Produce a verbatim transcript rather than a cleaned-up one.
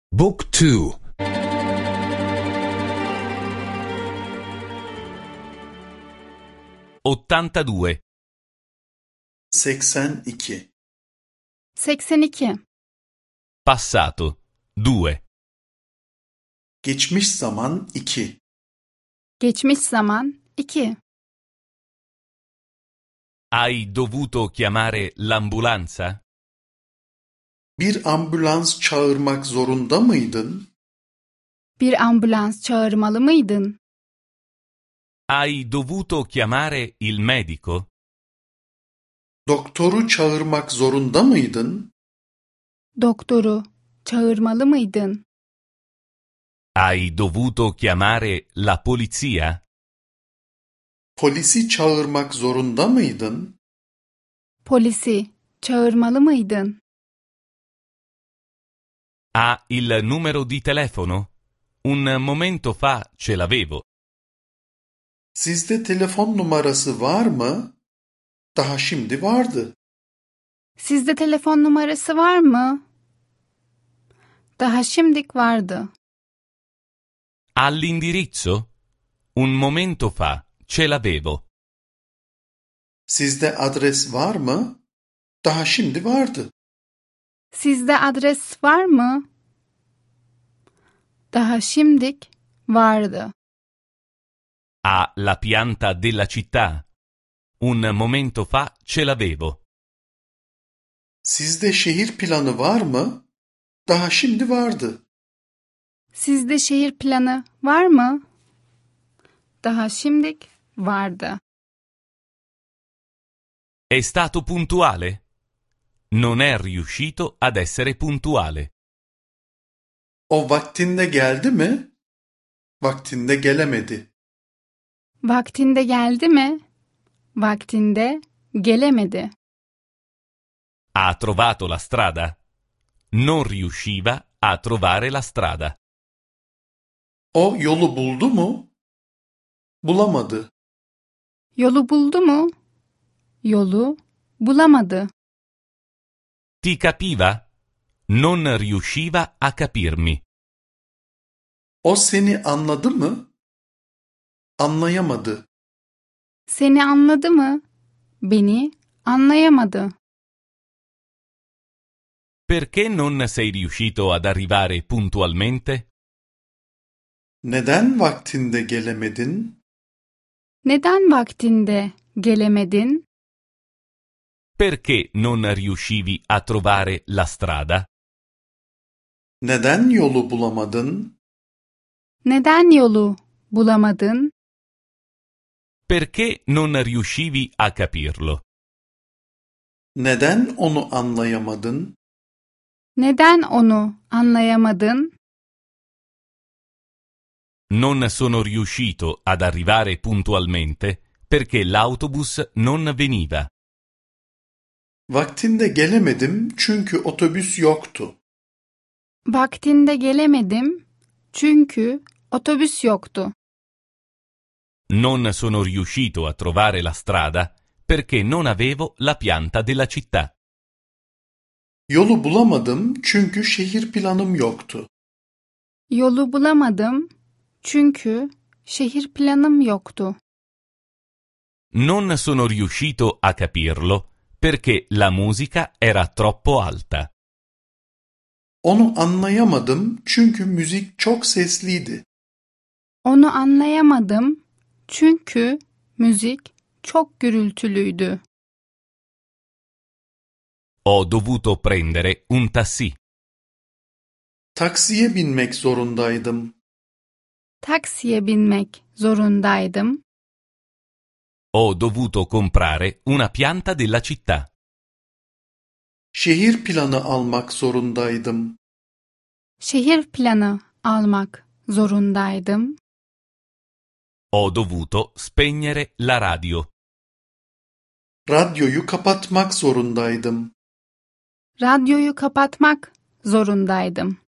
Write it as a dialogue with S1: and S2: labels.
S1: Book two.
S2: ottantadue.
S3: seksen iki.
S4: seksen iki.
S2: Passato. due.
S3: Geçmiş zaman iki.
S4: Geçmiş zaman iki.
S2: Hai dovuto chiamare l'ambulanza?
S3: Bir ambulans çağırmak zorunda mıydın?
S4: Bir ambulans çağırmalı mıydın?
S2: Hai dovuto chiamare il medico?
S3: Doktoru çağırmak zorunda mıydın?
S4: Doktoru çağırmalı mıydın?
S2: Hai dovuto chiamare la polizia?
S3: Polisi çağırmak zorunda mıydın?
S4: Polisi çağırmalı mıydın?
S2: Ha il numero di telefono? Un momento fa ce l'avevo.
S3: Sizde telefon numarası var mı? Daha şimdi vardı.
S4: Sizde telefon numarası var mı? Daha şimdik vardı.
S2: All'indirizzo? Un momento fa ce l'avevo.
S3: Sizde adres var mı? Daha şimdi vardı.
S4: Sizde adres var mı? Daha şimdik vardı.
S2: Ha la pianta della città? Un momento fa ce l'avevo.
S3: Sizde şehir planı var mı? Daha şimdi vardı.
S4: Sizde şehir planı var mı? Daha şimdik vardı.
S2: È stato puntuale? Non è riuscito ad essere puntuale.
S3: O vaktinde geldi mi? Vaktinde gelemedi.
S4: Vaktinde geldi mi? Vaktinde gelemedi.
S2: Ha trovato la strada? Non riusciva a trovare la strada.
S3: O yolu buldu mu? Bulamadı.
S4: Yolu buldu mu? Yolu bulamadı.
S2: Ti capiva? Non riusciva a capirmi.
S3: O seni anladı mı? Anlayamadı.
S4: Seni anladı mı? Beni anlayamadı.
S2: Perché non sei riuscito ad arrivare puntualmente?
S3: Neden vaktinde gelemedin?
S4: Neden vaktinde gelemedin?
S2: Perché non riuscivi a trovare la strada?
S3: Neden yolu bulamadın?
S4: Neden yolu bulamadın?
S2: Perché non riuscivi a capirlo?
S3: Neden onu anlayamadın?
S4: Neden onu anlayamadın?
S2: Non sono riuscito ad arrivare puntualmente perché l'autobus non veniva.
S3: Vaktinde gelemedim çünkü otobüs yoktu.
S4: Vaktinde gelemedim çünkü otobüs yoktu.
S2: Non sono riuscito a trovare la strada perché non avevo la pianta della città.
S3: Yolu bulamadım çünkü şehir planım yoktu.
S4: Yolu bulamadım çünkü şehir planım yoktu.
S2: Non sono riuscito a capirlo perché la musica era troppo alta.
S3: Onu anlayamadım çünkü müzik çok sesliydi.
S4: Onu anlayamadım çünkü müzik çok gürültülüydü.
S2: Ho dovuto prendere un taxi.
S3: Taksiye binmek zorundaydım.
S4: Taksiye binmek zorundaydım.
S2: Ho dovuto comprare una pianta della città.
S3: Şehir planı almak zorundaydım.
S4: Şehir planı almak zorundaydım.
S2: Ho dovuto spegnere la radio.
S3: Radyoyu kapatmak zorundaydım.
S4: Radyoyu kapatmak zorundaydım.